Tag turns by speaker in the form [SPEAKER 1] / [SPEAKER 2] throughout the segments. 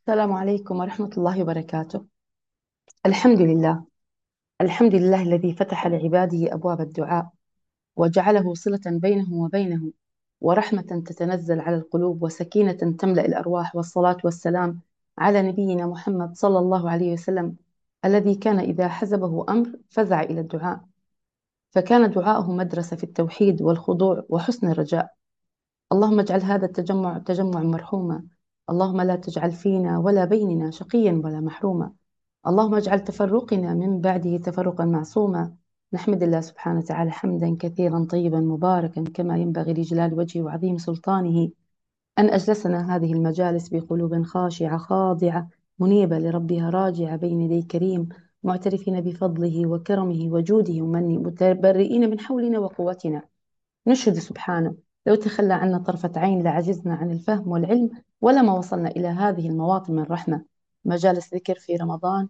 [SPEAKER 1] السلام عليكم ورحمة الله وبركاته. الحمد لله. الحمد لله الذي فتح لعباده أبواب الدعاء وجعله صلة بينهم وبينه، ورحمة تتنزل على القلوب وسكينة تملأ الأرواح، والصلاة والسلام على نبينا محمد صلى الله عليه وسلم، الذي كان إذا حزبه أمر فزع إلى الدعاء، فكان دعاؤه مدرسة في التوحيد والخضوع وحسن الرجاء. اللهم اجعل هذا التجمع تجمع مرحوما. اللهم لا تجعل فينا ولا بيننا شقيا ولا محروما. اللهم اجعل تفرقنا من بعده تفرقا معصوما. نحمد الله سبحانه وتعالى حمدا كثيرا طيبا مباركا كما ينبغي لجلال وجهه وعظيم سلطانه، أن أجلسنا هذه المجالس بقلوب خاشعة خاضعة منيبة لربها راجعة بين يدي كريم، معترفين بفضله وكرمه وجوده ومنه، متبرئين من حولنا وقوتنا. نشهد سبحانه لو تخلى عنا طرفة عين لعجزنا عن الفهم والعلم، ولما وصلنا إلى هذه المواطن من رحمة، مجالس ذكر في رمضان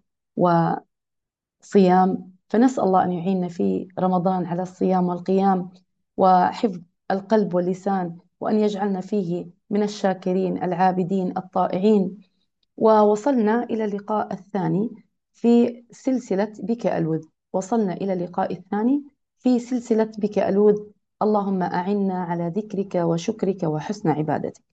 [SPEAKER 1] وصيام. فنسأل الله أن يعيننا في رمضان على الصيام والقيام وحفظ القلب واللسان، وأن يجعلنا فيه من الشاكرين العابدين الطائعين. ووصلنا إلى اللقاء الثاني في سلسلة بك ألوذ. وصلنا إلى اللقاء الثاني في سلسلة بك ألوذ. اللهم أعنا على ذكرك وشكرك وحسن عبادتك.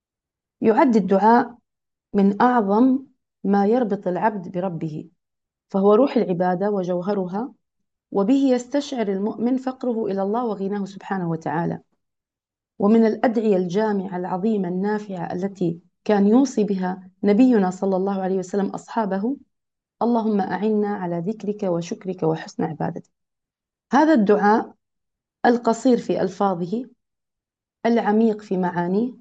[SPEAKER 1] يعد الدعاء من أعظم ما يربط العبد بربه، فهو روح العبادة وجوهرها، وبه يستشعر المؤمن فقره إلى الله وغناه سبحانه وتعالى. ومن الأدعية الجامعة العظيمة النافعة التي كان يوصي بها نبينا صلى الله عليه وسلم أصحابه: اللهم أعنا على ذكرك وشكرك وحسن عبادتك. هذا الدعاء القصير في ألفاظه، العميق في معانيه،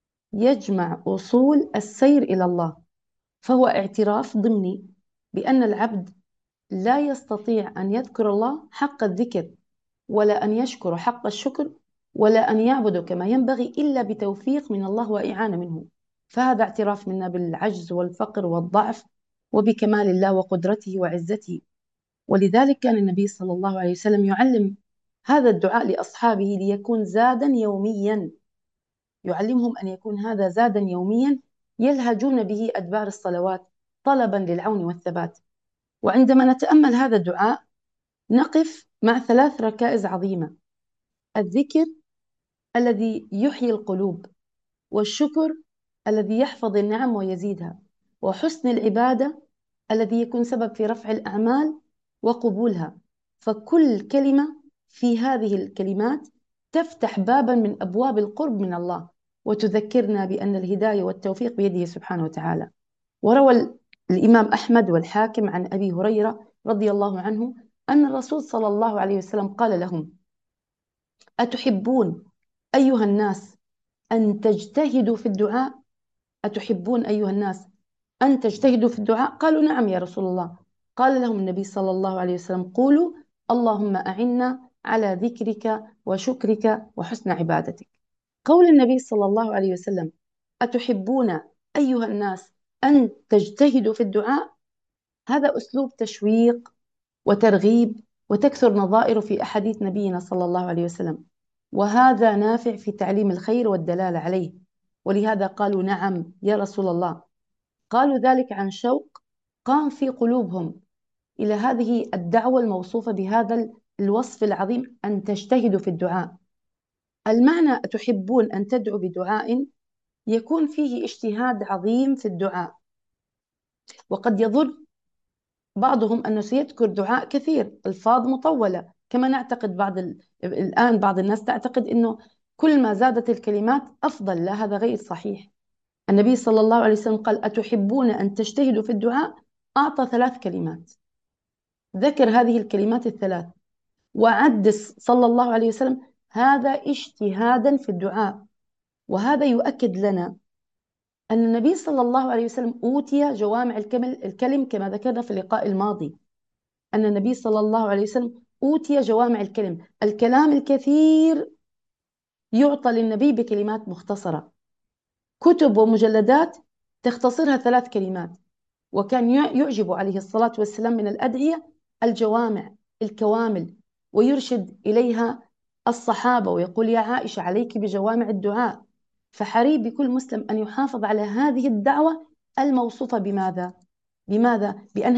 [SPEAKER 1] يجمع أصول السير إلى الله، فهو اعتراف ضمني بأن العبد لا يستطيع أن يذكر الله حق الذكر، ولا أن يشكر حق الشكر، ولا أن يعبد كما ينبغي إلا بتوفيق من الله وإعانة منه. فهذا اعتراف منا بالعجز والفقر والضعف، وبكمال الله وقدرته وعزته. ولذلك كان النبي صلى الله عليه وسلم يعلم هذا الدعاء لأصحابه ليكون زادا يوميا، يعلمهم أن يكون هذا زادا يوميا يلهجون به أدبار الصلوات طلبا للعون والثبات. وعندما نتأمل هذا الدعاء نقف مع ثلاث ركائز عظيمة: الذكر الذي يحيي القلوب، والشكر الذي يحفظ النعم ويزيدها، وحسن العبادة الذي يكون سبب في رفع الأعمال وقبولها. فكل كلمة في هذه الكلمات تفتح بابا من أبواب القرب من الله، وتذكرنا بأن الهداية والتوفيق بيده سبحانه وتعالى. وروى الإمام أحمد والحاكم عن أبي هريرة رضي الله عنه أن الرسول صلى الله عليه وسلم قال لهم: أتحبون أيها الناس أن تجتهدوا في الدعاء؟ أتحبون أيها الناس أن تجتهدوا في الدعاء؟ قالوا: نعم يا رسول الله. قال لهم النبي صلى الله عليه وسلم: قولوا اللهم أعنا على ذكرك وشكرك وحسن عبادتك. قول النبي صلى الله عليه وسلم: أتحبون أيها الناس أن تجتهدوا في الدعاء؟ هذا أسلوب تشويق وترغيب، وتكثر نظائره في أحاديث نبينا صلى الله عليه وسلم، وهذا نافع في تعليم الخير والدلالة عليه. ولهذا قالوا: نعم يا رسول الله. قالوا ذلك عن شوق قام في قلوبهم إلى هذه الدعوة الموصوفة بهذا الوصف العظيم: أن تجتهدوا في الدعاء. المعنى تحبون أن تدعوا بدعاء يكون فيه اجتهاد عظيم في الدعاء. وقد يظن بعضهم أنه سيذكر دعاء كثير ألفاظ مطولة، كما نعتقد الآن بعض الناس تعتقد أنه كل ما زادت الكلمات أفضل. لا، هذا غير صحيح. النبي صلى الله عليه وسلم قال: أتحبون أن تجتهدوا في الدعاء؟ أعطى ثلاث كلمات، ذكر هذه الكلمات الثلاث، وعد صلى الله عليه وسلم هذا اجتهادا في الدعاء. وهذا يؤكد لنا أن النبي صلى الله عليه وسلم أوتي جوامع الكلم كما ذكرنا في اللقاء الماضي، أن النبي صلى الله عليه وسلم أوتي جوامع الكلم. الكلام الكثير يعطى للنبي بكلمات مختصرة، كتب ومجلدات تختصرها ثلاث كلمات. وكان يعجب عليه الصلاة والسلام من الأدعية الجوامع الكوامل، ويرشد إليها الصحابة ويقول: يا عائشة عليك بجوامع الدعاء. فحري بكل مسلم أن يحافظ على هذه الدعوة الموصوفة بماذا؟ بماذا؟ بأنها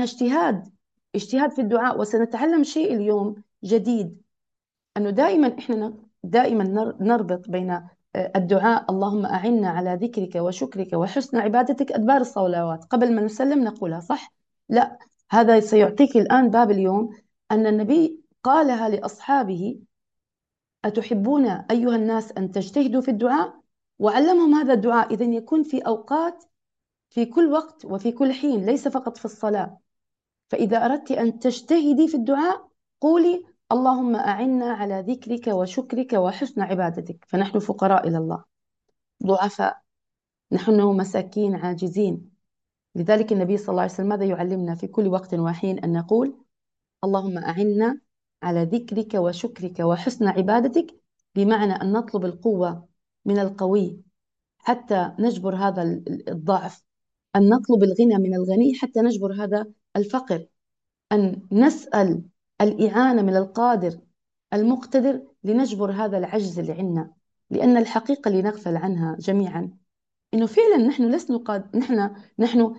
[SPEAKER 1] اجتهاد في الدعاء. وسنتعلم شيء اليوم جديد، أنه دائما إحنا دائما نربط بين الدعاء اللهم أعنا على ذكرك وشكرك وحسن عبادتك أدبار الصلوات، قبل ما نسلم نقولها، صح؟ لا، هذا سيعطيك الآن باب اليوم، أن النبي قالها لأصحابه: أتحبون أيها الناس أن تجتهدوا في الدعاء؟ وعلمهم هذا الدعاء، إذن يكون في أوقات، في كل وقت وفي كل حين، ليس فقط في الصلاة. فإذا أردت أن تجتهدي في الدعاء قولي: اللهم أعنا على ذكرك وشكرك وحسن عبادتك. فنحن فقراء إلى الله، ضعفاء، نحن مساكين عاجزين. لذلك النبي صلى الله عليه وسلم ماذا يعلمنا في كل وقت وحين؟ أن نقول: اللهم أعنا على ذكرك وشكرك وحسن عبادتك، بمعنى أن نطلب القوة من القوي حتى نجبر هذا الضعف، أن نطلب الغنى من الغني حتى نجبر هذا الفقر، أن نسأل الإعانة من القادر المقتدر لنجبر هذا العجز اللي عندنا. لأن الحقيقة اللي نغفل عنها جميعا إنه فعلا نحن لسنا نحن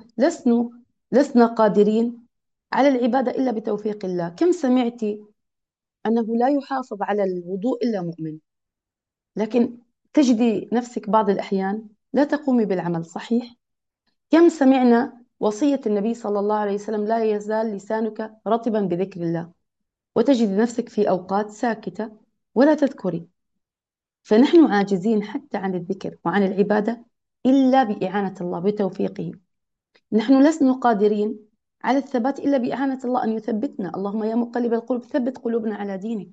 [SPEAKER 1] لسنا قادرين على العبادة إلا بتوفيق الله. كم سمعتي أنه لا يحافظ على الوضوء إلا مؤمن، لكن تجدي نفسك بعض الأحيان لا تقومي بالعمل صحيح؟ كم سمعنا وصية النبي صلى الله عليه وسلم: لا يزال لسانك رطبا بذكر الله، وتجد نفسك في أوقات ساكتة ولا تذكري. فنحن عاجزين حتى عن الذكر وعن العبادة إلا بإعانة الله بتوفيقه. نحن لسنا قادرين على الثبات إلا بإعانة الله أن يثبتنا. اللهم يا مقلب القلوب ثبت قلوبنا على دينك.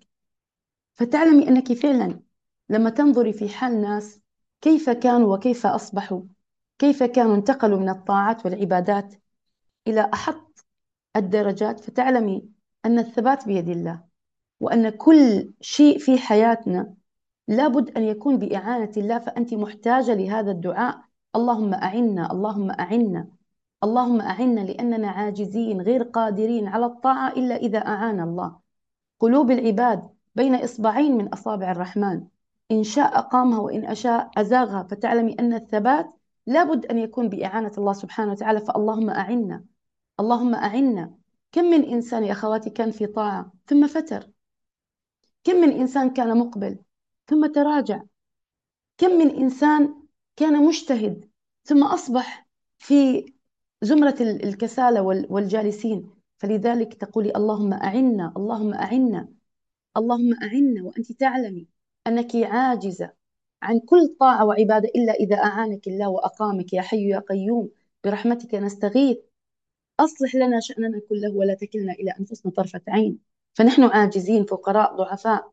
[SPEAKER 1] فتعلمي أنك فعلا لما تنظري في حال ناس كيف كانوا وكيف أصبحوا، كيف كانوا انتقلوا من الطاعات والعبادات إلى أحط الدرجات، فتعلمي أن الثبات بيد الله، وأن كل شيء في حياتنا لابد أن يكون بإعانة الله. فأنت محتاجة لهذا الدعاء: اللهم أعنا، اللهم أعنا، اللهم أعنا، لأننا عاجزين غير قادرين على الطاعة إلا إذا أعان الله. قلوب العباد بين إصبعين من أصابع الرحمن، إن شاء أقامها وإن أشاء أزاغها. فتعلمي أن الثبات لابد أن يكون بإعانة الله سبحانه وتعالى. فاللهم أعنا، اللهم أعنا. كم من إنسان يا أخواتي كان في طاعة ثم فتر؟ كم من إنسان كان مقبل ثم تراجع؟ كم من إنسان كان مجتهد ثم أصبح في زمرة الكسالى والجالسين؟ فلذلك تقولي: اللهم أعنا، اللهم أعنا، اللهم أعنا، وأنت تعلمي أنك عاجزة عن كل طاعة وعبادة إلا إذا أعانك الله وأقامك. يا حي يا قيوم برحمتك نستغيث، أصلح لنا شأننا كله ولا تكلنا إلى أنفسنا طرفة عين. فنحن عاجزين فقراء ضعفاء.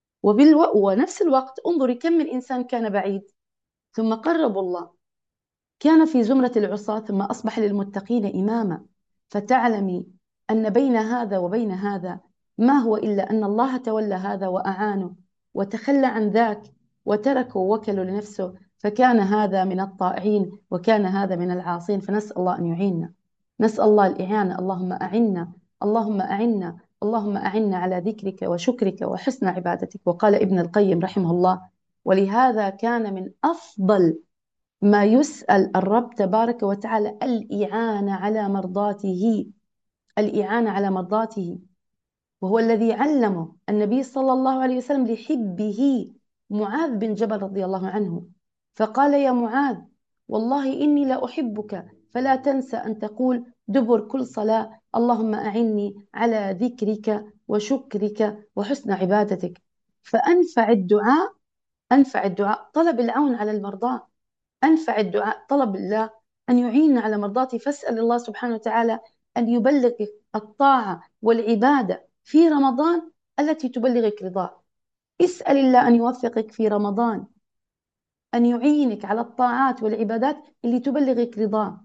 [SPEAKER 1] ونفس الوقت انظري كم من إنسان كان بعيد ثم قربوا الله، كان في زمرة العصاة ثم أصبح للمتقين إماما. فتعلمي أن بين هذا وبين هذا ما هو إلا أن الله تولى هذا وأعانه، وتخلى عن ذاك وتركه ووكله لنفسه، فكان هذا من الطائعين وكان هذا من العاصين. فنسأل الله أن يعيننا، نسأل الله الإعانة. اللهم أعنا، اللهم أعنا، اللهم أعنا على ذكرك وشكرك وحسن عبادتك. وقال ابن القيم رحمه الله: ولهذا كان من أفضل ما يسأل الرب تبارك وتعالى الإعانة على مرضاته، الإعانة على مرضاته. وهو الذي علمه النبي صلى الله عليه وسلم لحبه معاذ بن جبل رضي الله عنه، فقال: يا معاذ، والله إني لا أحبك، فلا تنسى أن تقول دبر كل صلاة: اللهم أعني على ذكرك وشكرك وحسن عبادتك. فأنفع الدعاء، أنفع الدعاء طلب العون على المرضى، أنفع الدعاء طلب الله أن يعيننا على مرضاته. فاسأل الله سبحانه وتعالى أن يبلغك الطاعة والعبادة في رمضان التي تبلغك رضاه. اسأل الله أن يوفقك في رمضان، أن يعينك على الطاعات والعبادات اللي تبلغك رضاه.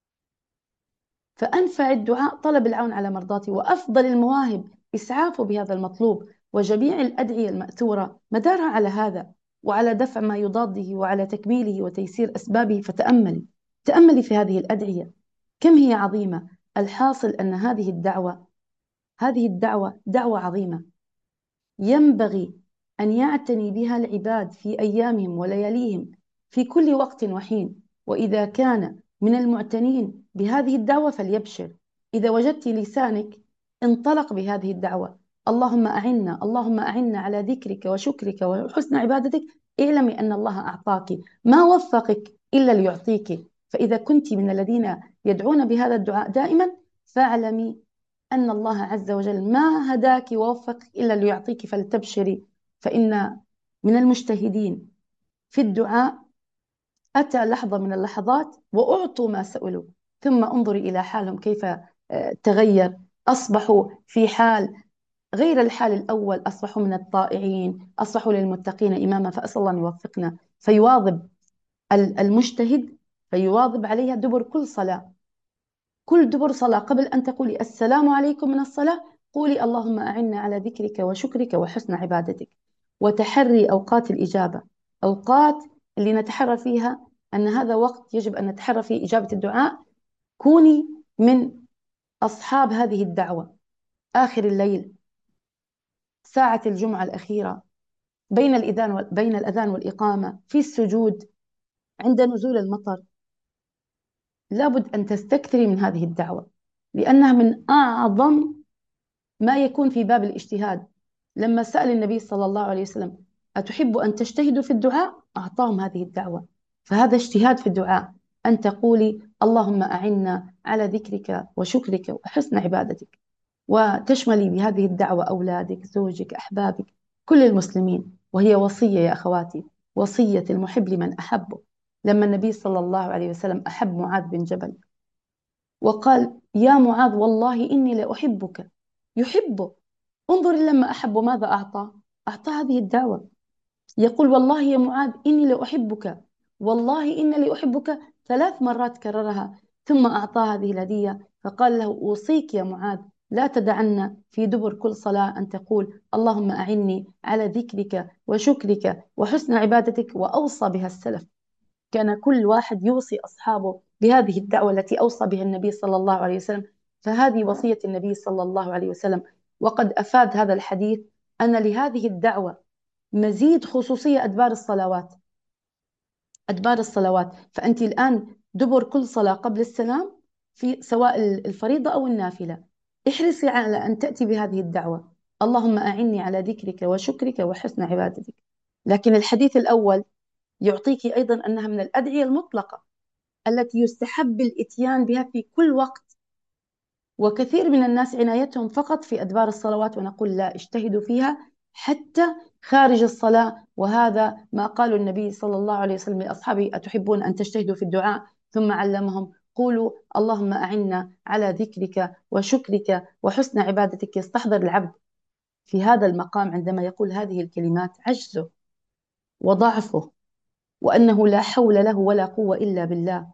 [SPEAKER 1] فأنفع الدعاء طلب العون على مرضاته، وأفضل المواهب إسعافه بهذا المطلوب. وجميع الأدعية المأثورة مدارها على هذا، وعلى دفع ما يضاده وعلى تكميله وتيسير أسبابه. فتأملي، تأملي في هذه الأدعية كم هي عظيمة. الحاصل أن هذه الدعوة دعوة عظيمة، ينبغي أن يعتني بها العباد في أيامهم ولياليهم في كل وقت وحين. وإذا كان من المعتنين بهذه الدعوة فليبشر. إذا وجدت لسانك انطلق بهذه الدعوة، اللهم أعنا، اللهم أعنا على ذكرك وشكرك وحسن عبادتك، اعلمي أن الله أعطاك، ما وفقك إلا ليعطيك. فإذا كنت من الذين يدعون بهذا الدعاء دائما، فاعلمي أن الله عز وجل ما هداك ووفقك إلا ليعطيك، فلتبشري. فإن من المجتهدين في الدعاء أتى لحظة من اللحظات وأعطوا ما سألوا، ثم انظري إلى حالهم كيف تغير. أصبحوا في حال غير الحال الأول، أصبحوا من الطائعين، أصبحوا للمتقين إماما. فأسأل الله أن يوفقنا. فيواظب المجتهد، فيواظب عليها دبر كل صلاة. كل دبر صلاة قبل أن تقولي السلام عليكم من الصلاة، قولي اللهم أعنا على ذكرك وشكرك وحسن عبادتك. وتحري أوقات الإجابة، أوقات اللي نتحرى فيها أن هذا وقت يجب أن نتحرى فيه إجابة الدعاء. كوني من أصحاب هذه الدعوة. آخر الليل، ساعة الجمعة الأخيرة، بين الأذان والإقامة، في السجود، عند نزول المطر، لابد أن تستكثري من هذه الدعوة، لأنها من أعظم ما يكون في باب الاجتهاد. لما سأل النبي صلى الله عليه وسلم أتحب أن تجتهدوا في الدعاء، أعطاهم هذه الدعوة. فهذا اجتهاد في الدعاء، أن تقولي اللهم أعنا على ذكرك وشكرك وحسن عبادتك، وتشملي بهذه الدعوة أولادك، زوجك، أحبابك، كل المسلمين. وهي وصية يا أخواتي، وصية المحب لمن أحبه. لما النبي صلى الله عليه وسلم أحب معاذ بن جبل وقال يا معاذ والله إني لأحبك، يحبه. انظر لما أحبه ماذا أعطى؟ أعطى هذه الدعوة. يقول والله يا معاذ إني لأحبك، والله إني لأحبك، 3 مرات كررها، ثم أعطى هذه الهدية. فقال له أوصيك يا معاذ لا تدعن في دبر كل صلاة أن تقول اللهم أعني على ذكرك وشكرك وحسن عبادتك. وأوصى بها السلف، كان كل واحد يوصي أصحابه بهذه الدعوة التي أوصى بها النبي صلى الله عليه وسلم. فهذه وصية النبي صلى الله عليه وسلم. وقد أفاد هذا الحديث أن لهذه الدعوة مزيد خصوصية أدبار الصلوات. أدبار الصلوات، فأنت الآن دبر كل صلاة قبل السلام، في سواء الفريضة أو النافلة، احرصي على أن تأتي بهذه الدعوة، اللهم أعني على ذكرك وشكرك وحسن عبادتك. لكن الحديث الأول يعطيك أيضا أنها من الأدعية المطلقة التي يستحب الإتيان بها في كل وقت. وكثير من الناس عنايتهم فقط في أدبار الصلوات، ونقول لا، اجتهدوا فيها حتى خارج الصلاة. وهذا ما قال النبي صلى الله عليه وسلم لأصحابه أتحبون أن تجتهدوا في الدعاء؟ ثم علمهم قولوا اللهم أعنا على ذكرك وشكرك وحسن عبادتك. يستحضر العبد في هذا المقام عندما يقول هذه الكلمات عجزه وضعفه، وأنه لا حول له ولا قوة إلا بالله،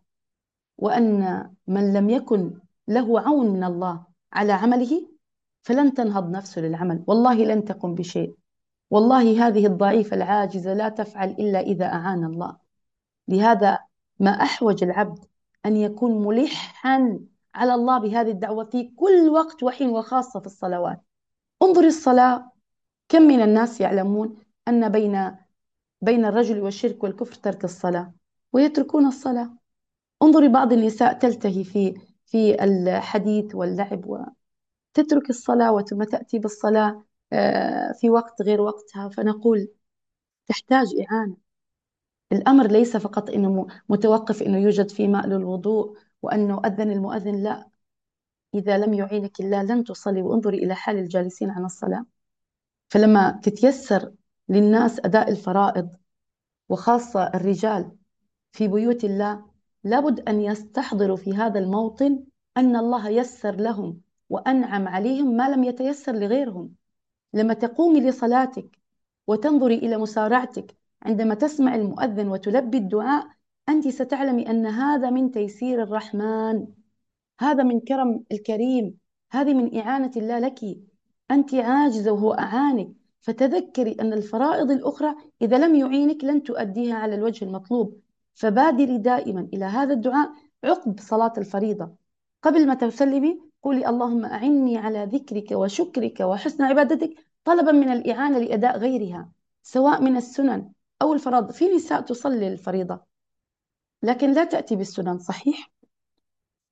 [SPEAKER 1] وأن من لم يكن له عون من الله على عمله فلن تنهض نفسه للعمل، والله لن تقم بشيء. والله هذه الضعيفة العاجزة لا تفعل إلا إذا أعان الله. لهذا ما أحوج العبد أن يكون ملحا على الله بهذه الدعوة في كل وقت وحين، وخاصة في الصلوات. انظر الصلاة، كم من الناس يعلمون أن بين الرجل والشرك والكفر ترك الصلاة، ويتركون الصلاة. انظري بعض النساء تلتهي في الحديث واللعب وتترك الصلاة، ثم تأتي بالصلاة في وقت غير وقتها. فنقول تحتاج إعانة. الأمر ليس فقط إنه متوقف إنه يوجد في ماء للوضوء وأنه أذن المؤذن، لا، إذا لم يعينك الله لن تصلي. وانظري إلى حال الجالسين عن الصلاة. فلما تتيسر للناس أداء الفرائض، وخاصة الرجال في بيوت الله، لابد أن يستحضروا في هذا الموطن أن الله يسر لهم وأنعم عليهم ما لم يتيسر لغيرهم. لما تقومي لصلاتك وتنظري إلى مسارعتك عندما تسمع المؤذن وتلبي الدعاء، أنت ستعلمي أن هذا من تيسير الرحمن، هذا من كرم الكريم، هذه من إعانة الله لك. أنت عاجزة وهو أعانك. فتذكري أن الفرائض الأخرى إذا لم يعينك لن تؤديها على الوجه المطلوب. فبادري دائما إلى هذا الدعاء عقب صلاة الفريضة. قبل ما تسلمي قولي اللهم أعني على ذكرك وشكرك وحسن عبادتك، طلبا من الإعانة لأداء غيرها، سواء من السنن أو الفرائض. في نساء تصلي الفريضة لكن لا تأتي بالسنن، صحيح؟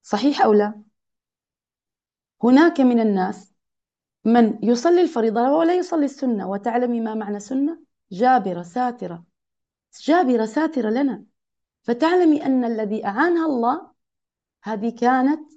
[SPEAKER 1] صحيح أو لا؟ هناك من الناس من يصلي الفريضة ولا يصلي السنة، وتعلمي ما معنى سنة؟ جابرة ساترة، جابرة ساترة لنا. فتعلمي أن الذي أعانها الله هذه كانت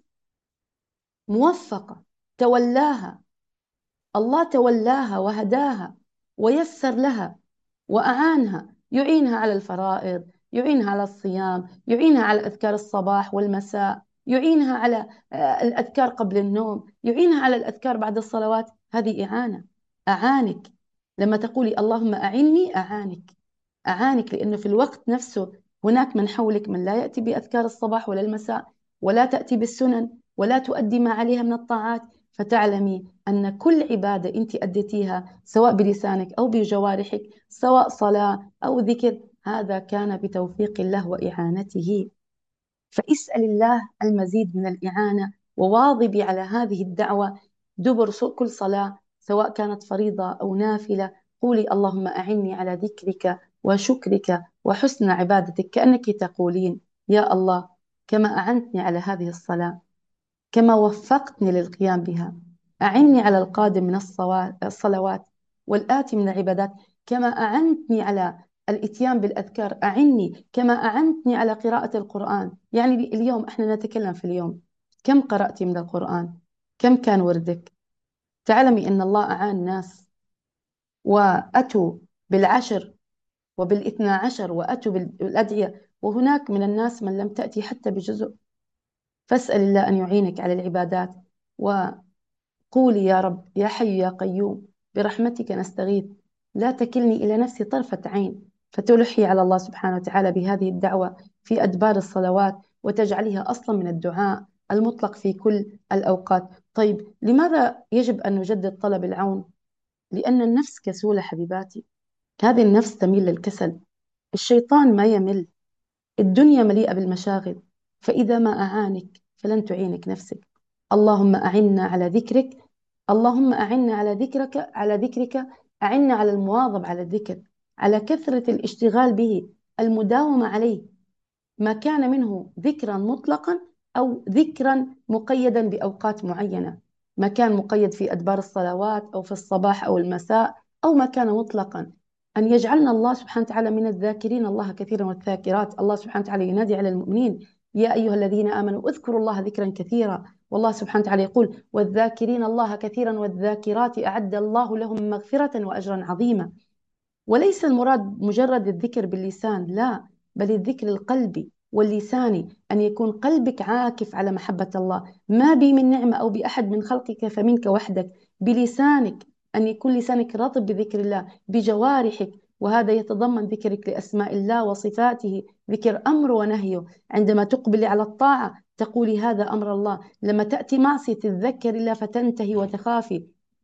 [SPEAKER 1] موفقة، تولاها الله، تولاها وهداها ويسر لها وأعانها، يعينها على الفرائض، يعينها على الصيام، يعينها على أذكار الصباح والمساء، يعينها على الأذكار قبل النوم، يعينها على الأذكار بعد الصلوات. هذه إعانة. أعانك لما تقولي اللهم أعني، أعانك، أعانك، لأنه في الوقت نفسه هناك من حولك من لا يأتي بأذكار الصباح ولا المساء، ولا تأتي بالسنن، ولا تؤدي ما عليها من الطاعات. فتعلمي أن كل عبادة أنت أديتيها سواء بلسانك أو بجوارحك، سواء صلاة أو ذكر، هذا كان بتوفيق الله وإعانته. فاسأل الله المزيد من الإعانة، وواظبي على هذه الدعوة دبر كل صلاة، سواء كانت فريضة أو نافلة. قولي اللهم أعني على ذكرك وشكرك وحسن عبادتك، كأنك تقولين يا الله كما أعنتني على هذه الصلاة، كما وفقتني للقيام بها، أعني على القادم من الصلوات والآتي من العبادات، كما أعنتني على الإتيان بالأذكار، أعني كما أعنتني على قراءة القرآن. يعني اليوم إحنا نتكلم في اليوم، كم قرأتي من القرآن؟ كم كان وردك؟ تعلمي أن الله أعان ناس وأتوا بالعشر وبالاثنى عشر وأتوا بالأدعية، وهناك من الناس من لم تأتي حتى بجزء. فاسأل الله أن يعينك على العبادات، وقولي يا رب يا حي يا قيوم برحمتك نستغيث، لا تكلني إلى نفسي طرفة عين. فتلحي على الله سبحانه وتعالى بهذه الدعوة في أدبار الصلوات، وتجعلها أصلا من الدعاء المطلق في كل الأوقات. طيب لماذا يجب أن نجدد طلب العون؟ لأن النفس كسولة حبيباتي، هذه النفس تميل للكسل. الشيطان ما يمل، الدنيا مليئة بالمشاغل، فإذا ما أعانك فلن تعينك نفسك. اللهم أعنا على ذكرك، اللهم أعنا على ذكرك، على ذكرك، أعنا على المواظب على الذكر، على كثرة الاشتغال به، المداومة عليه، ما كان منه ذكرا مطلقا أو ذكرا مقيدا بأوقات معينة، ما كان مقيد في أدبار الصلوات أو في الصباح أو المساء، أو ما كان مطلقا. أن يجعلنا الله سبحانه وتعالى من الذاكرين الله كثيرا والذاكرات. الله سبحانه وتعالى ينادي على المؤمنين يا أيها الذين آمنوا اذكروا الله ذكرا كثيرا، والله سبحانه وتعالى يقول والذاكرين الله كثيرا والذاكرات أعد الله لهم مغفرة وأجرا عظيما. وليس المراد مجرد الذكر باللسان، لا، بل الذكر القلبي واللساني، أن يكون قلبك عاكف على محبة الله، ما بي من نعمة أو بأحد من خلقك فمنك وحدك. بلسانك، أن يكون لسانك رطب بذكر الله، بجوارحك، وهذا يتضمن ذكرك لأسماء الله وصفاته، ذكر أمر ونهيه. عندما تقبلي على الطاعة تقولي هذا أمر الله، لما تأتي معصية تذكر الله فتنتهي وتخافي.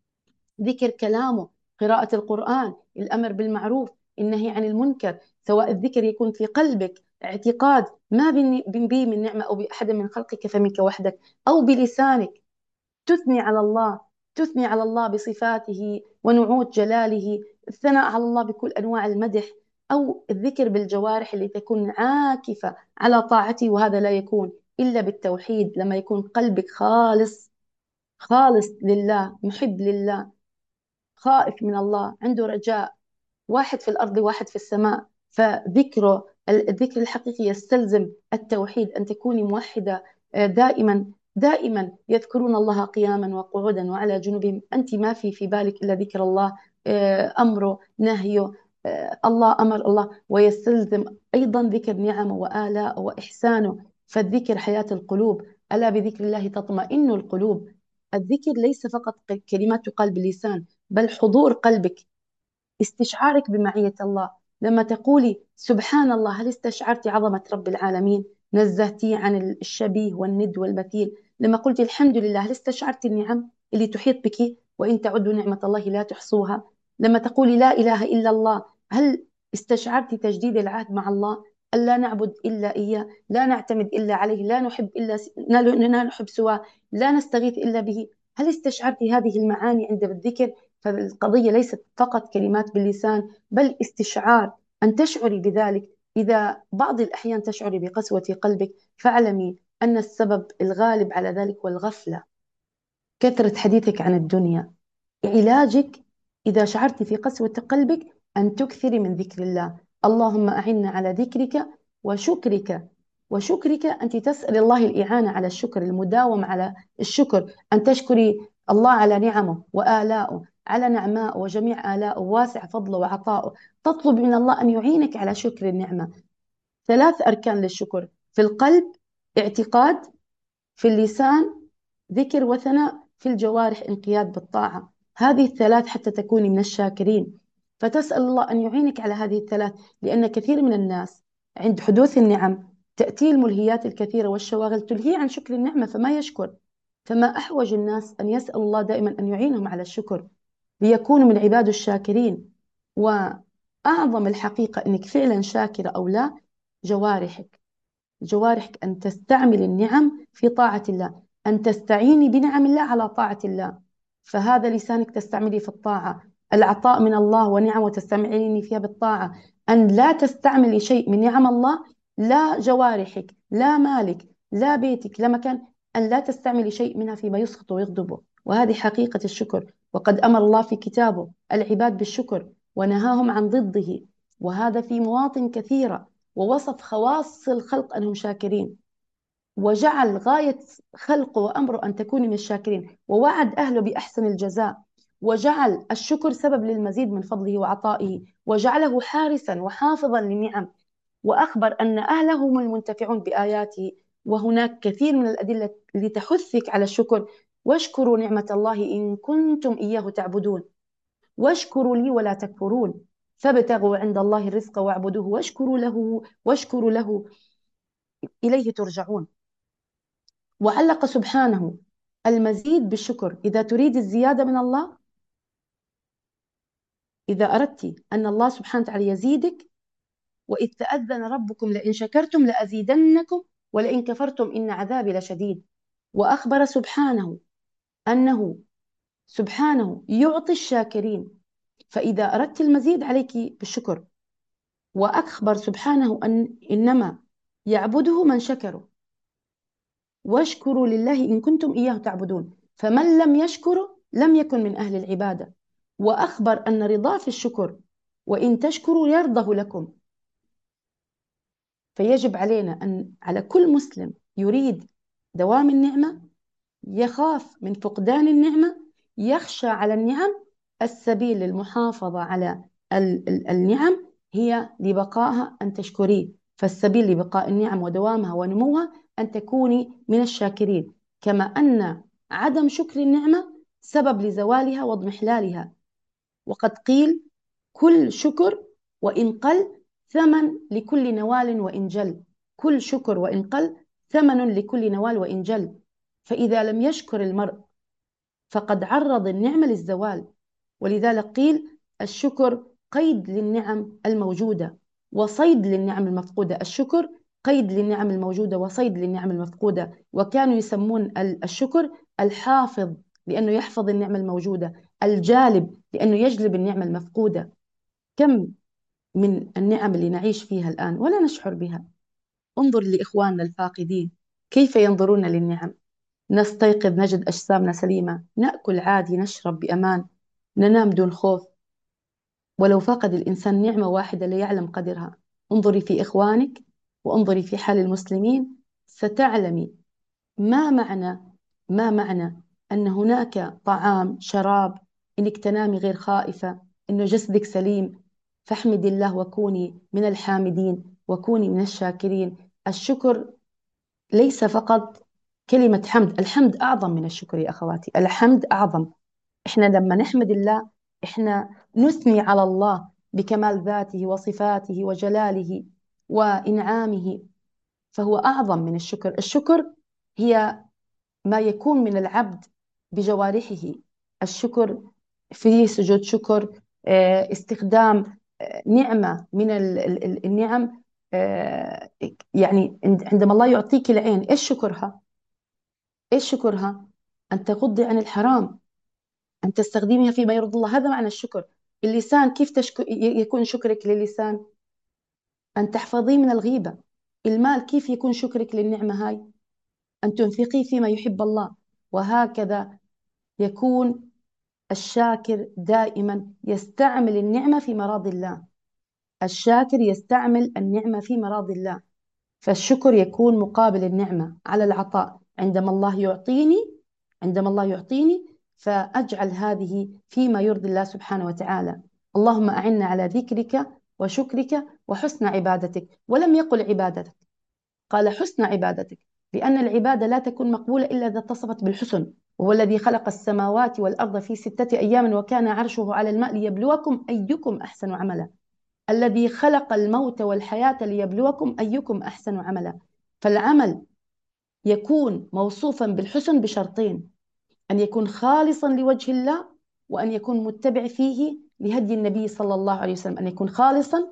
[SPEAKER 1] ذكر كلامه، قراءة القرآن، الأمر بالمعروف، النهي عن المنكر، سواء الذكر يكون في قلبك اعتقاد ما بي من نعمة أو بأحد من خلقك فمنك وحدك، أو بلسانك تثني على الله، تثني على الله بصفاته ونعوت جلاله، الثناء على الله بكل أنواع المدح، أو الذكر بالجوارح اللي تكون عاكفة على طاعته. وهذا لا يكون إلا بالتوحيد، لما يكون قلبك خالص، خالص لله، محب لله، خائف من الله، عنده رجاء، واحد في الأرض واحد في السماء. فذكره، الذكر الحقيقي يستلزم التوحيد، أن تكوني موحدة دائما، دائما يذكرون الله قياما وقعودا وعلى جنوبهم، أنت ما في بالك إلا ذكر الله، أمره نهيه، الله أمر الله، ويستلزم أيضا ذكر نعمه وآلاءه وإحسانه. فالذكر حياة القلوب، ألا بذكر الله تطمئن القلوب. الذكر ليس فقط كلمات تقال باللسان، بل حضور قلبك، استشعارك بمعية الله. لما تقولي سبحان الله، هل استشعرت عظمة رب العالمين؟ نزهتيه عن الشبيه والند والمثيل. لما قلت الحمد لله، هل استشعرت النعم اللي تحيط بك؟ وإن تعدوا نعمة الله لا تحصوها. لما تقولي لا إله إلا الله، هل استشعرت تجديد العهد مع الله؟ ألا نعبد إلا إياه، لا نعتمد إلا عليه، لا نحب إلا لا نحب سواه، لا نستغيث إلا به. هل استشعرت هذه المعاني عند الذكر؟ فالقضية ليست فقط كلمات باللسان، بل استشعار، أن تشعري بذلك. إذا بعض الأحيان تشعري بقسوة قلبك، فاعلمي أن السبب الغالب على ذلك هو الغفلة، كثرة حديثك عن الدنيا. علاجك إذا شعرت في قسوة قلبك أن تكثري من ذكر الله. اللهم أعنا على ذكرك وشكرك. وشكرك أنت تسأل الله الإعانة على الشكر، المداوم على الشكر، أن تشكري الله على نعمه وآلائه، على نعمائه وجميع آلائه واسع فضله وعطائه. تطلب من الله أن يعينك على شكر النعمة. 3 أركان للشكر: في القلب اعتقاد، في اللسان ذكر وثناء، في الجوارح انقياد بالطاعة. هذه ال3 حتى تكوني من الشاكرين. فتسأل الله أن يعينك على هذه ال3، لأن كثير من الناس عند حدوث النعم تأتي الملهيات الكثيرة والشواغل تلهي عن شكر النعمة فما يشكر. فما أحوج الناس أن يسأل الله دائما أن يعينهم على الشكر ليكونوا من عباده الشاكرين. وأعظم الحقيقة أنك فعلا شاكرة أو لا، جوارحك. جوارحك أن تستعمل النعم في طاعة الله، أن تستعيني بنعم الله على طاعة الله. فهذا لسانك تستعملي في الطاعة، العطاء من الله ونعمه تستعمليني فيها بالطاعة. أن لا تستعملي شيء من نعم الله، لا جوارحك لا مالك لا بيتك لا مكان، أن لا تستعملي شيء منها فيما يسخط ويغضبه. وهذه حقيقة الشكر. وقد أمر الله في كتابه العباد بالشكر ونهاهم عن ضده، وهذا في مواطن كثيرة. ووصف خواص الخلق أنهم شاكرين، وجعل غاية خلقه وأمره أن تكوني من الشاكرين، ووعد أهله بأحسن الجزاء، وجعل الشكر سبب للمزيد من فضله وعطائه، وجعله حارسا وحافظا للنعم، وأخبر أن أهله هم المنتفعون بآياته. وهناك كثير من الأدلة اللي تحثك على الشكر: واشكروا نعمة الله إن كنتم إياه تعبدون، واشكروا لي ولا تكفرون، فابتغوا عند الله الرزق واعبدوه واشكروا له إليه ترجعون. وعلق سبحانه المزيد بالشكر. إذا تريد الزيادة من الله، إذا أردت أن الله سبحانه وتعالى يزيدك: وإذ تأذن ربكم لئن شكرتم لأزيدنكم ولئن كفرتم إن عذابي لشديد. وأخبر سبحانه أنه سبحانه يعطي الشاكرين، فإذا أردت المزيد عليك بالشكر. وأخبر سبحانه أن إنما يعبده من شكره، واشكروا لله إن كنتم إياه تعبدون، فمن لم يشكر لم يكن من أهل العبادة. وأخبر أن رضاه في الشكر: وإن تشكروا يرضه لكم. فيجب علينا أن على كل مسلم يريد دوام النعمة، يخاف من فقدان النعمة، يخشى على النعم، السبيل للمحافظة على النعم هي لبقائها أن تشكريه. فالسبيل لبقاء النعم ودوامها ونموها أن تكوني من الشاكرين، كما أن عدم شكر النعمة سبب لزوالها واضمحلالها. وقد قيل: كل شكر وإن قل ثمن لكل نوال وإن جل. كل شكر وإن قل ثمن لكل نوال وإن جل. فإذا لم يشكر المرء فقد عرض النعمة للزوال. ولذلك قيل: الشكر قيد للنعم الموجودة وصيد للنعم المفقودة. الشكر قيد للنعم الموجودة وصيد للنعم المفقودة. وكانوا يسمون الشكر الحافظ لأنه يحفظ النعمة الموجودة، الجالب لأنه يجلب النعمة المفقودة. كم من النعم اللي نعيش فيها الآن ولا نشعر بها. انظر لإخواننا الفاقدين كيف ينظرون للنعم. نستيقظ نجد أجسامنا سليمة، نأكل عادي، نشرب بأمان، ننام دون خوف. ولو فقد الإنسان نعمة واحدة لا يعلم قدرها. انظري في إخوانك وانظري في حال المسلمين ستعلمي ما معنى أن هناك طعام شراب، إنك تنامي غير خائفة، إنه جسدك سليم. فاحمدي الله وكوني من الحامدين وكوني من الشاكرين. الشكر ليس فقط كلمة حمد، الحمد أعظم من الشكر يا أخواتي، الحمد أعظم. إحنا لما نحمد الله إحنا نثني على الله بكمال ذاته وصفاته وجلاله وإنعامه، فهو أعظم من الشكر. الشكر هي ما يكون من العبد بجوارحه. الشكر في سجود شكر، استخدام نعمة من النعم. يعني عندما الله يعطيك العين، إيش شكرها؟ إيش شكرها؟ أن تغضي عن الحرام، أن تستخدميها فيما يرضي الله، هذا معنى الشكر. اللسان كيف يكون شكرك للسان؟ أن تحفظيه من الغيبة. المال كيف يكون شكرك للنعمة هاي؟ أن تنفقي فيما يحب الله. وهكذا يكون الشاكر دائما يستعمل النعمة في مراضي الله. الشاكر يستعمل النعمة في مراضي الله. فالشكر يكون مقابل النعمة على العطاء. عندما الله يعطيني فأجعل هذه فيما يرضي الله سبحانه وتعالى. اللهم أعنا على ذكرك وشكرك وحسن عبادتك. ولم يقل عبادتك، قال حسن عبادتك، لأن العبادة لا تكون مقبولة إلا إذا اتصفت بالحسن. وهو الذي خلق السماوات والأرض في 6 أيام وكان عرشه على الماء ليبلوكم أيكم أحسن عملا. الذي خلق الموت والحياة ليبلوكم أيكم أحسن عملا. فالعمل يكون موصوفا بالحسن بشرطين: أن يكون خالصا لوجه الله، وأن يكون متبع فيه لهدي النبي صلى الله عليه وسلم. أن يكون خالصا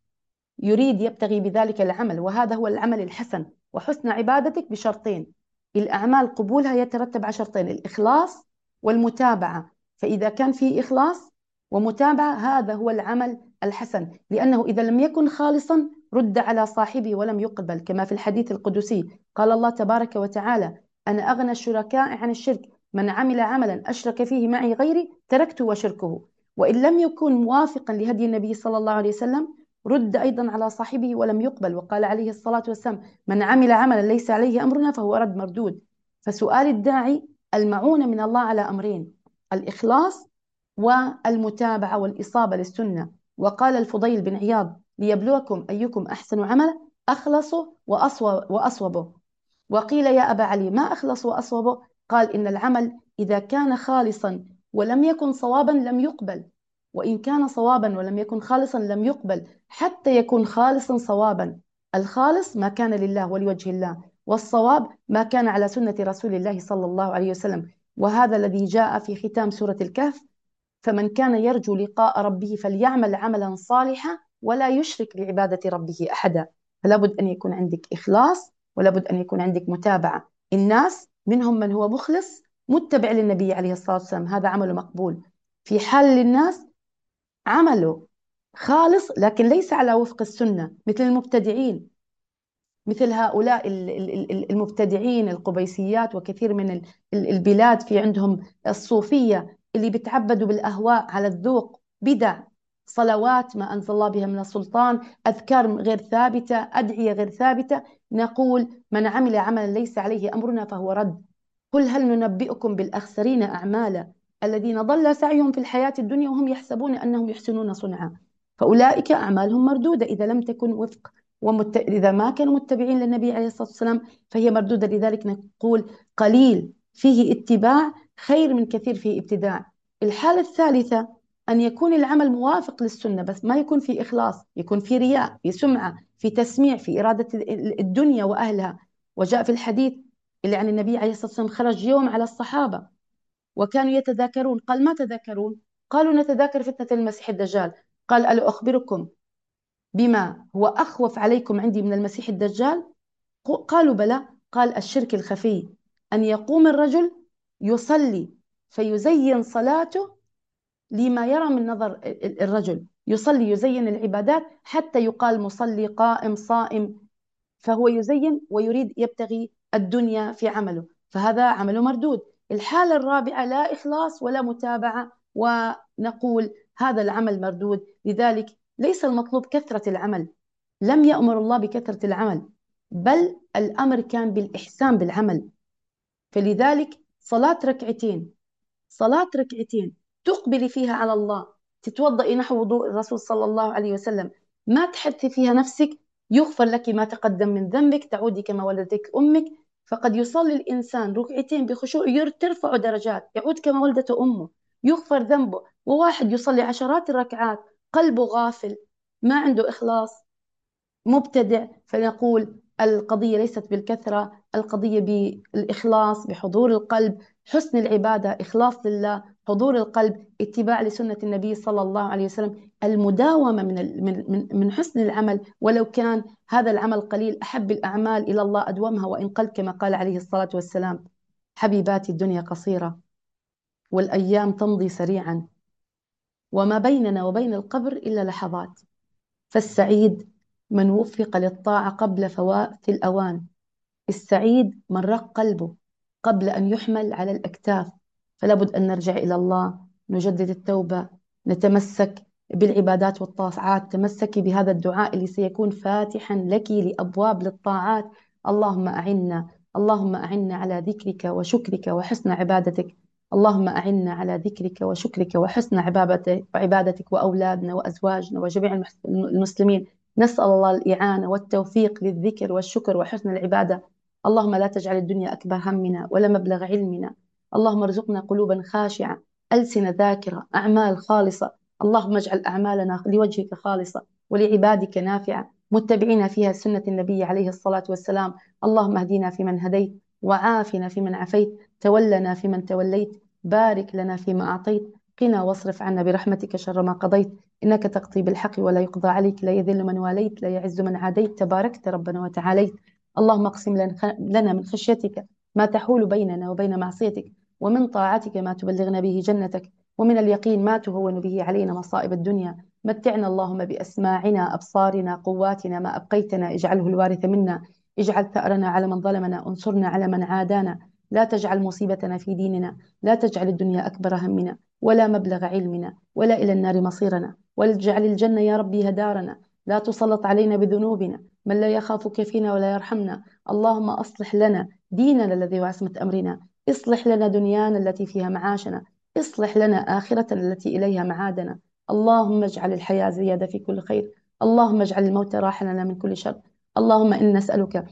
[SPEAKER 1] يريد يبتغي بذلك العمل، وهذا هو العمل الحسن. وحسن عبادتك بشرطين: الأعمال قبولها يترتب على شرطين: الإخلاص والمتابعة. فإذا كان في إخلاص ومتابعة هذا هو العمل الحسن، لأنه إذا لم يكن خالصا رد على صاحبه ولم يقبل، كما في الحديث القدسي قال الله تبارك وتعالى: أنا أغنى الشركاء عن الشرك، من عمل عملا أشرك فيه معي غيري تركته وشركه. وإن لم يكن موافقا لهدي النبي صلى الله عليه وسلم رد أيضا على صاحبه ولم يقبل، وقال عليه الصلاة والسلام: من عمل عملا ليس عليه أمرنا فهو رد مردود. فسؤال الداعي المعونة من الله على أمرين: الإخلاص والمتابعة والإصابة للسنة. وقال الفضيل بن عياض: ليبلوكم أيكم أحسن عملا، أخلصوا وأصوبوا. وقيل: يا أبا علي ما أخلص وأصوبه؟ قال: إن العمل إذا كان خالصا ولم يكن صوابا لم يقبل، وإن كان صوابا ولم يكن خالصا لم يقبل، حتى يكون خالصا صوابا. الخالص ما كان لله ولوجه الله، والصواب ما كان على سنة رسول الله صلى الله عليه وسلم. وهذا الذي جاء في ختام سورة الكهف: فمن كان يرجو لقاء ربه فليعمل عملا صالحا ولا يشرك بعبادة ربه أحدا. فلا بد أن يكون عندك إخلاص، ولا بد أن يكون عندك متابعة. الناس منهم من هو مخلص متبع للنبي عليه الصلاة والسلام، هذا عمله مقبول. في حال للناس عمله خالص لكن ليس على وفق السنة، مثل المبتدعين، مثل هؤلاء المبتدعين القبيسيات، وكثير من البلاد في عندهم الصوفية اللي بيتعبدوا بالأهواء على الذوق، بدع، صلوات ما أنزل الله بها من السلطان، أذكار غير ثابتة، أدعية غير ثابتة. نقول: من عمل عملا ليس عليه أمرنا فهو رد. قل هل ننبئكم بالأخسرين أعمالا الذين ضل سعيهم في الحياة الدنيا وهم يحسبون أنهم يحسنون صنعا. فأولئك أعمالهم مردودة إذا لم تكن وفق إذا ما كانوا متبعين للنبي عليه الصلاة والسلام فهي مردودة. لذلك نقول: قليل فيه اتباع خير من كثير فيه ابتداع. الحالة الثالثة أن يكون العمل موافق للسنة بس ما يكون فيه إخلاص، يكون فيه رياء، في سمعة، في تسميع، في إرادة الدنيا وأهلها. وجاء في الحديث اللي عن النبي عليه الصلاة والسلام: خرج يوم على الصحابة وكانوا يتذاكرون. قال: ما تذاكرون؟ قالوا: نتذاكر فتنة المسيح الدجال. قال: ألا أخبركم بما هو أخوف عليكم عندي من المسيح الدجال؟ قالوا: بلى. قال: الشرك الخفي، أن يقوم الرجل يصلي فيزين صلاته لما يرى من نظر الرجل، يصلي يزين العبادات حتى يقال مصلي قائم صائم، فهو يزين ويريد يبتغي الدنيا في عمله، فهذا عمله مردود. الحالة الرابعة: لا إخلاص ولا متابعة، ونقول هذا العمل مردود. لذلك ليس المطلوب كثرة العمل، لم يأمر الله بكثرة العمل، بل الأمر كان بالإحسان بالعمل. فلذلك صلاة ركعتين تقبلي فيها على الله، تتوضئي نحو وضوء الرسول صلى الله عليه وسلم، ما تحدثي فيها نفسك، يغفر لك ما تقدم من ذنبك، تعودي كما ولدتك أمك. فقد يصلي الإنسان ركعتين بخشوع ترفع درجات، يعود كما ولدته أمه، يغفر ذنبه. وواحد يصلي عشرات الركعات قلبه غافل، ما عنده إخلاص، مبتدع. فنقول القضية ليست بالكثرة، القضية بالإخلاص، بحضور القلب، حسن العبادة، إخلاص لله، حضور القلب، اتباع لسنة النبي صلى الله عليه وسلم، المداومة من حسن العمل، ولو كان هذا العمل قليل. أحب الأعمال إلى الله أدومها وإن قل، كما قال عليه الصلاة والسلام: حبيباتي الدنيا قصيرة والأيام تمضي سريعا، وما بيننا وبين القبر إلا لحظات، فالسعيد من وفق للطاعة قبل فوات الأوان، السعيد من رق قلبه قبل أن يحمل على الأكتاف. فلا بد أن نرجع إلى الله، نجدد التوبة، نتمسك بالعبادات والطاعات. تمسكي بهذا الدعاء اللي سيكون فاتحا لك لأبواب للطاعات. اللهم أعنا، اللهم أعنا على ذكرك وشكرك وحسن عبادتك. اللهم أعنا على ذكرك وشكرك وحسن عبادتك وأولادنا وأزواجنا وجميع المسلمين. نسأل الله الإعانة والتوفيق للذكر والشكر وحسن العبادة. اللهم لا تجعل الدنيا أكبر همنا ولا مبلغ علمنا. اللهم ارزقنا قلوبا خاشعة، ألسنة ذاكرة، أعمال خالصة. اللهم اجعل أعمالنا لوجهك خالصة ولعبادك نافعة، متبعين فيها سنة النبي عليه الصلاة والسلام. اللهم اهدنا فيمن هديت، وعافنا فيمن عافيت، تولنا فيمن توليت، بارك لنا فيما أعطيت، قنا واصرف عنا برحمتك شر ما قضيت. إنك تقضي بالحق ولا يقضى عليك، لا يذل من واليت، لا يعز من عاديت، تباركت ربنا وتعاليت. اللهم اقسم لنا من خشيتك ما تحول بيننا وبين معصيتك، ومن طاعتك ما تبلغنا به جنتك، ومن اليقين ما تهون به علينا مصائب الدنيا. متعنا اللهم بأسماعنا، أبصارنا، قواتنا ما أبقيتنا، اجعله الوارث منا، اجعل ثأرنا على من ظلمنا، انصرنا على من عادانا، لا تجعل مصيبتنا في ديننا، لا تجعل الدنيا أكبر همنا ولا مبلغ علمنا ولا إلى النار مصيرنا، واجعل الجنة يا ربي هدارنا. لا تسلط علينا بذنوبنا من لا يخافك فينا ولا يرحمنا. اللهم أصلح لنا ديننا الذي هو عصمة أمرنا، اصلح لنا دنيانا التي فيها معاشنا، اصلح لنا آخرتنا التي إليها معادنا. اللهم اجعل الحياة زيادة في كل خير، اللهم اجعل الموت راحة لنا من كل شر. اللهم إنا نسألك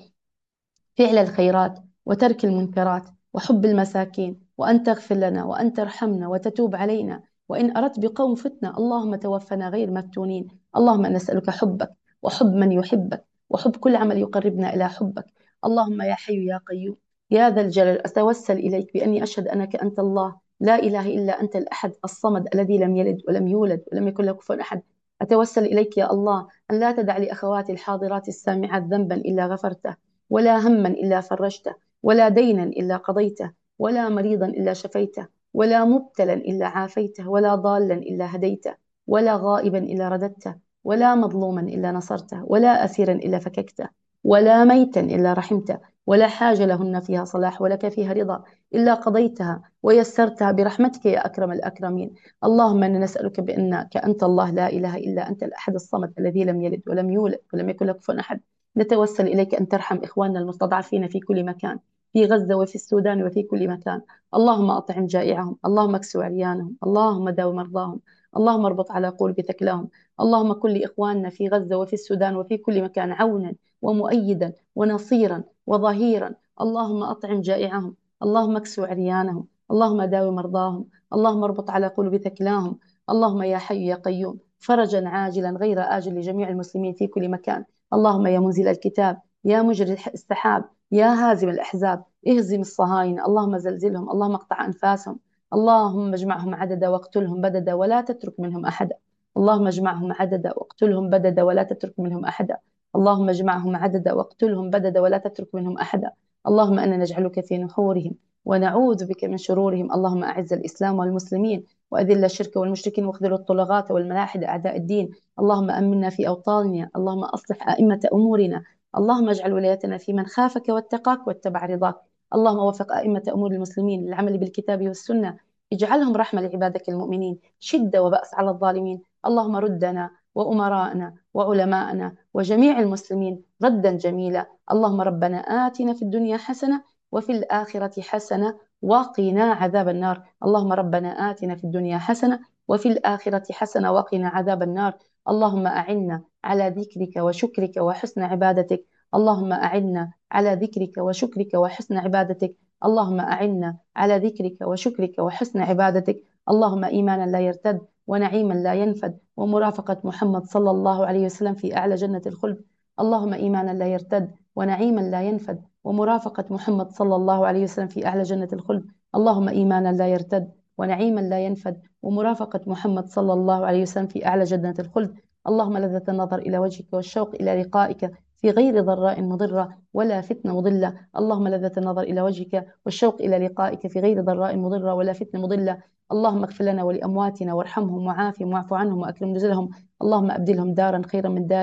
[SPEAKER 1] فعل الخيرات وترك المنكرات وحب المساكين، وأن تغفر لنا وأن ترحمنا وتتوب علينا. وإن أردت بقوم فتنة اللهم توفنا غير مفتونين. اللهم نسألك حبك وحب من يحبك وحب كل عمل يقربنا إلى حبك. اللهم يا حي يا قيوم يا ذا الجلال، أتوسل إليك بأني أشهد أنك أنت الله لا إله إلا أنت الأحد الصمد الذي لم يلد ولم يولد ولم يكن له كفوا أحد. أتوسل إليك يا الله أن لا تدع لأخواتي الحاضرات السامعات ذنبا إلا غفرته، ولا هما إلا فرجته، ولا دينا إلا قضيته، ولا مريضا إلا شفيته، ولا مبتلا إلا عافيته، ولا ضالا إلا هديته، ولا غائبا إلا رددته، ولا مظلوما إلا نصرته، ولا أسيرا إلا فككته، ولا ميتا إلا رحمته، ولا حاجة لهن فيها صلاح ولك فيها رضا إلا قضيتها ويسرتها برحمتك يا أكرم الأكرمين. اللهم إنا نسألك بأنك أنت الله لا إله إلا أنت الأحد الصمد الذي لم يلد ولم يولد ولم يكن له كفوا أحد. نتوسل إليك أن ترحم إخواننا المستضعفين في كل مكان، في غزة وفي السودان وفي كل مكان. اللهم أطعم جائعهم، اللهم اكسو عريانهم، اللهم داو مرضاهم، اللهم اربط على قلوب ثكلاهم. اللهم كن لإخواننا في غزة وفي السودان وفي كل مكان عونا ومؤيدا ونصيرا وظهيرا. اللهم أطعم جائعهم، اللهم اكسو عريانهم، اللهم داو مرضاهم، اللهم اربط على قلوب ثكلاهم. اللهم يا حي يا قيوم فرجا عاجلا غير آجل لجميع المسلمين في كل مكان. اللهم يا منزل الكتاب، يا مجري السحاب، يا هازم الأحزاب، اهزم الصهاينة، اللهم زلزلهم، اللهم اقطع أنفاسهم. اللهم اجمعهم عددا واقتلهم بددا ولا تترك منهم أحدا. اللهم اجمعهم عددا واقتلهم بددا ولا تترك منهم أحدا. اللهم اجمعهم عددا واقتلهم بددا ولا تترك منهم أحدا. اللهم أنا نجعلك في نحورهم ونعوذ بك من شرورهم. اللهم أعز الإسلام والمسلمين وأذل الشرك والمشركين واخذل الطغاة والملاحدة أعداء الدين. اللهم أمنا في أوطاننا، اللهم أصلح أئمة أمورنا، اللهم اجعل ولايتنا في من خافك واتقاك واتبع رضاك. اللهم وفق أئمة أمور المسلمين للعمل بالكتاب والسنة، اجعلهم رحمة لعبادك المؤمنين، شدة وبأس على الظالمين. اللهم ردنا وأمراءنا وعلماءنا وجميع المسلمين ردا جميلا. اللهم ربنا آتنا في الدنيا حسنة وفي الآخرة حسنة وقنا عذاب النار. اللهم ربنا آتنا في الدنيا حسنة وفي الآخرة حسنة وقنا عذاب النار. اللهم أعنا على ذكرك وشكرك وحسن عبادتك. اللهم أعنا على ذكرك وشكرك وحسن عبادتك. اللهم أعنا على ذكرك وشكرك وحسن عبادتك. اللهم إيمانا لا يرتد ونعيما لا ينفد ومرافقة محمد صلى الله عليه وسلم في أعلى جنة الخلد. اللهم إيمانا لا يرتد ونعيما لا ينفد ومرافقة محمد صلى الله عليه وسلم في أعلى جنة الخلد. اللهم إيمانا لا يرتد ونعيما لا ينفد ومرافقة محمد صلى الله عليه وسلم في أعلى جنة الخلد. اللهم لذة النظر إلى وجهك والشوق إلى لقائك في غير ضراء مضرة ولا فتنة مضلة. اللهم لذة النظر إلى وجهك والشوق إلى لقائك في غير ضراء مضرة ولا فتنة مضلة. اللهم اغفر لنا ولأمواتنا وارحمهم وعافهم واعف عنهم وأكرم نزلهم. اللهم أبدلهم دارا خيرا من دارهم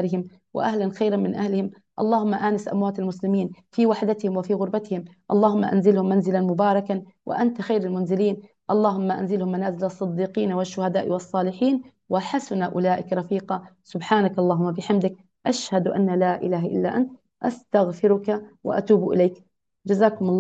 [SPEAKER 1] وأهلا خيرا من أهلهم. اللهم آنس أموات المسلمين في وحدتهم وفي غربتهم، اللهم أنزلهم منزلا مباركا وأنت خير المنزلين. اللهم أنزلهم منازل الصديقين والشهداء والصالحين، وحسن أولئك رفيقا. سبحانك اللهم وبحمدك، أشهد أن لا إله إلا أنت، أستغفرك وأتوب إليك. جزاكم الله